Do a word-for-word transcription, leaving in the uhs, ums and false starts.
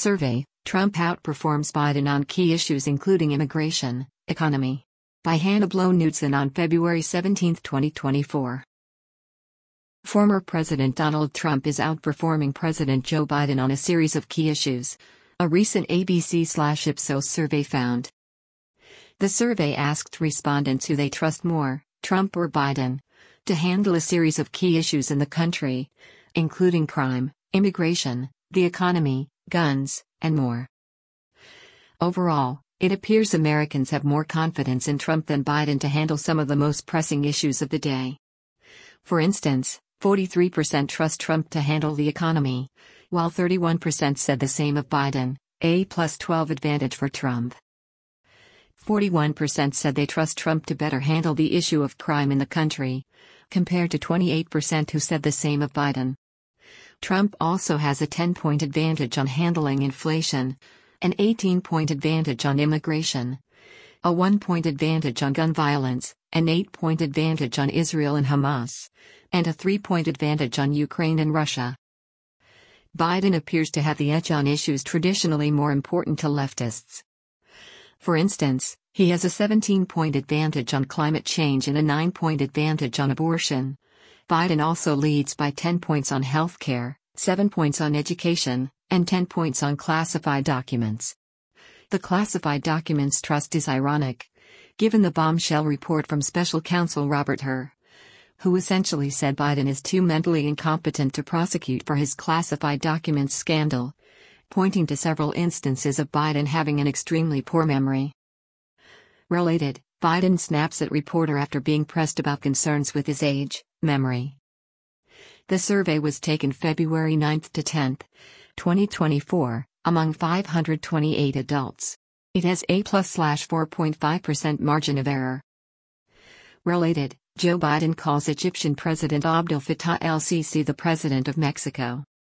survey, Trump outperforms Biden on key issues including immigration, economy. By Hannah Blow-Knudsen on February seventeenth, twenty twenty-four. Former President Donald Trump is outperforming President Joe Biden on a series of key issues, a recent A B C/Ipsos survey found. The survey asked respondents who they trust more, Trump or Biden, to handle a series of key issues in the country, including crime, immigration, the economy, guns, and more. Overall, it appears Americans have more confidence in Trump than Biden to handle some of the most pressing issues of the day. For instance, forty-three percent trust Trump to handle the economy, while thirty-one percent said the same of Biden, a plus twelve advantage for Trump. forty-one percent said they trust Trump to better handle the issue of crime in the country, compared to twenty-eight percent who said the same of Biden. Trump also has a ten-point advantage on handling inflation, an eighteen-point advantage on immigration, a one-point advantage on gun violence, an eight-point advantage on Israel and Hamas, and a three-point advantage on Ukraine and Russia. Biden appears to have the edge on issues traditionally more important to leftists. For instance, he has a seventeen-point advantage on climate change and a nine-point advantage on abortion. Biden also leads by ten points on healthcare, seven points on education, and ten points on classified documents. The classified documents trust is ironic, given the bombshell report from special counsel Robert Hur, who essentially said Biden is too mentally incompetent to prosecute for his classified documents scandal, pointing to several instances of Biden having an extremely poor memory. Related, Biden snaps at reporter after being pressed about concerns with his age, memory. The survey was taken February ninth to tenth, twenty twenty-four, among five hundred twenty-eight adults. It has a plus slash four point five percent margin of error. Related, Joe Biden calls Egyptian President Abdel Fattah el-Sisi the President of Mexico.